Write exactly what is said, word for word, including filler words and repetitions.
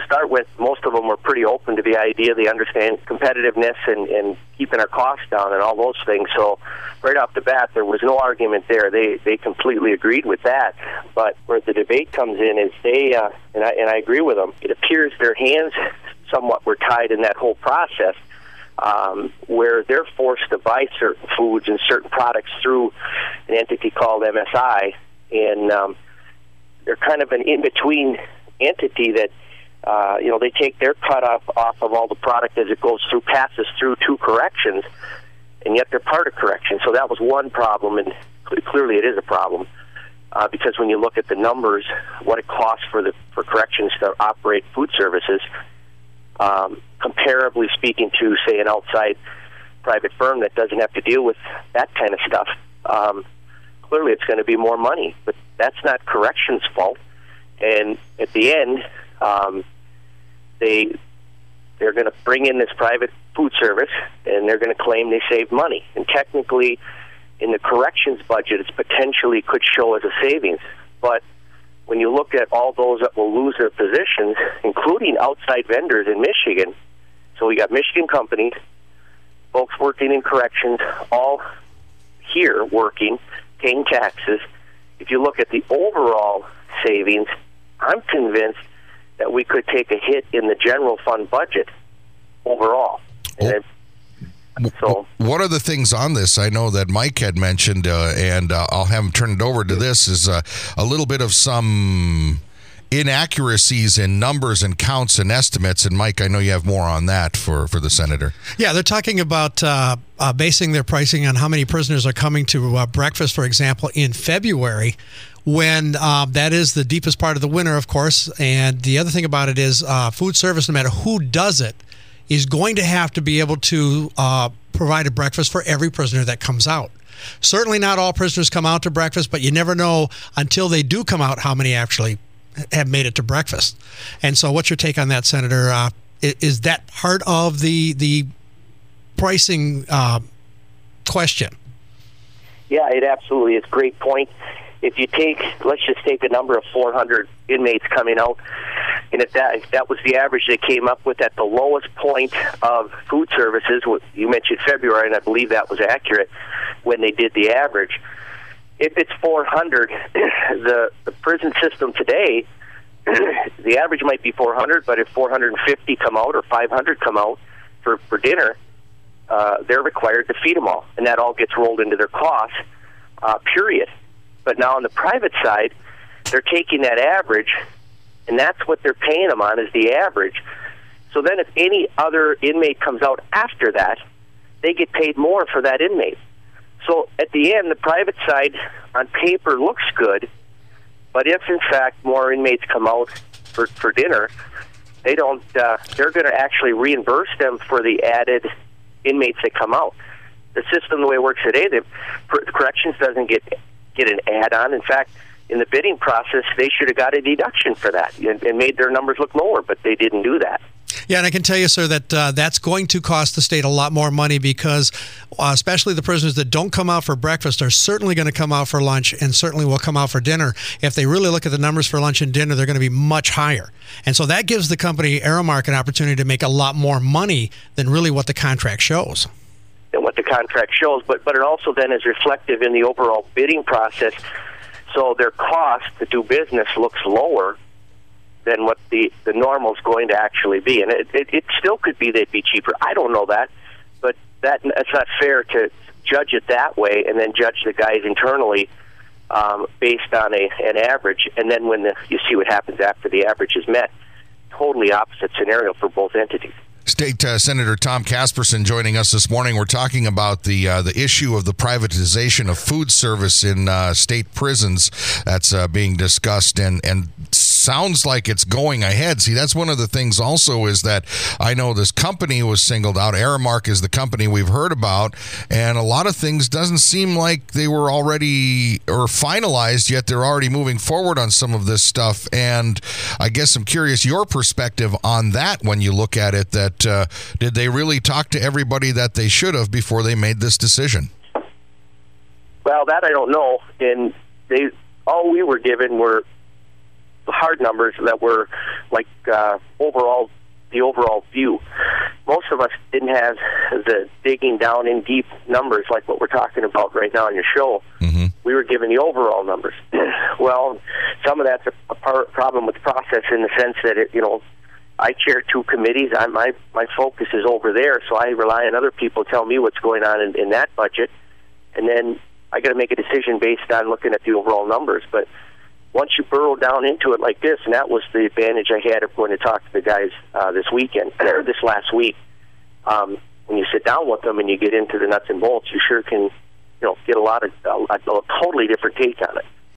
start with, most of them were pretty open to the idea. They understand competitiveness and, and keeping our costs down and all those things. So right off the bat, there was no argument there. They they completely agreed with that. But where the debate comes in is they, uh, and, I, and I agree with them, it appears their hands somewhat were tied in that whole process, um, where they're forced to buy certain foods and certain products through an entity called M S I. And um, they're kind of an in-between entity that, uh, you know, they take their cut off, off of all the product as it goes through, passes through two corrections, and yet they're part of correction. So that was one problem, and clearly it is a problem, uh, because when you look at the numbers, what it costs for the for corrections to operate food services, um, comparably speaking to, say, an outside private firm that doesn't have to deal with that kind of stuff, um, clearly it's going to be more money. But that's not corrections' fault. And at the end, um, they, they're going to bring in this private food service, and they're going to claim they saved money. And technically, in the corrections budget, it potentially could show as a savings. But when you look at all those that will lose their positions, including outside vendors in Michigan, so we got Michigan companies, folks working in corrections, all here working, paying taxes. If you look at the overall savings, I'm convinced that we could take a hit in the general fund budget overall. Well, and so, what are the things on this? I know that Mike had mentioned, uh, and uh, I'll have him turn it over to this, is uh, a little bit of some inaccuracies in numbers and counts and estimates. And Mike, I know you have more on that for, for the senator. Yeah, they're talking about uh, uh, basing their pricing on how many prisoners are coming to uh, breakfast, for example, in February, when uh, that is the deepest part of the winter, of course. And the other thing about it is uh, food service, no matter who does it, is going to have to be able to uh, provide a breakfast for every prisoner that comes out. Certainly not all prisoners come out to breakfast, but you never know until they do come out how many actually have made it to breakfast. And so what's your take on that, Senator? Uh, is that part of the the pricing uh, question? Yeah, it absolutely is. Great point. If you take, let's just take a number of four hundred inmates coming out, and if that, if that was the average they came up with at the lowest point of food services, you mentioned February, and I believe that was accurate when they did the average. If it's four hundred, the, the prison system today, the average might be four hundred, but if four hundred fifty come out or five hundred come out for, for dinner, uh, they're required to feed them all, and that all gets rolled into their costs, uh, period. But now on the private side, they're taking that average, and that's what they're paying them on is the average. So then if any other inmate comes out after that, they get paid more for that inmate. So at the end, the private side on paper looks good, but if in fact more inmates come out for, for dinner, they don't. Uh, they're going to actually reimburse them for the added inmates that come out. The system, the way it works today, the corrections doesn't get get an add-on. In fact, in the bidding process, they should have got a deduction for that and, and made their numbers look lower, but they didn't do that. Yeah, and I can tell you, sir, that uh, that's going to cost the state a lot more money because uh, especially the prisoners that don't come out for breakfast are certainly going to come out for lunch and certainly will come out for dinner. If they really look at the numbers for lunch and dinner, they're going to be much higher. And so that gives the company Aramark an opportunity to make a lot more money than really what the contract shows. Than what the contract shows, but, but it also then is reflective in the overall bidding process. So their cost to do business looks lower than what the, the normal is going to actually be. And it, it, it still could be they'd be cheaper. I don't know that, but that it's not fair to judge it that way and then judge the guys internally um, based on a an average. And then when the, you see what happens after the average is met, totally opposite scenario for both entities. State uh, Senator Tom Casperson joining us this morning. We're talking about the uh, the issue of the privatization of food service in uh, state prisons that's uh, being discussed and and sounds like it's going ahead. See, that's one of the things also is that I know this company was singled out. Aramark is the company we've heard about, and a lot of things doesn't seem like they were already or finalized yet. They're already moving forward on some of this stuff, and I guess I'm curious your perspective on that when you look at it, that uh, did they really talk to everybody that they should have before they made this decision? Well, that I don't know. And they all we were given were hard numbers that were like uh, overall the overall view. Most of us didn't have the digging down in deep numbers like what we're talking about right now on your show. Mm-hmm. We were given the overall numbers. Well, some of that's a, a part, problem with the process in the sense that it, you know, I chair two committees. I, my my focus is over there, so I rely on other people to tell me what's going on in, in that budget, and then I got to make a decision based on looking at the overall numbers. But once you burrow down into it like this, and that was the advantage I had of going to talk to the guys uh, this weekend, or this last week, um, when you sit down with them and you get into the nuts and bolts, you sure can, you know, get a lot of, a, a totally different take on it.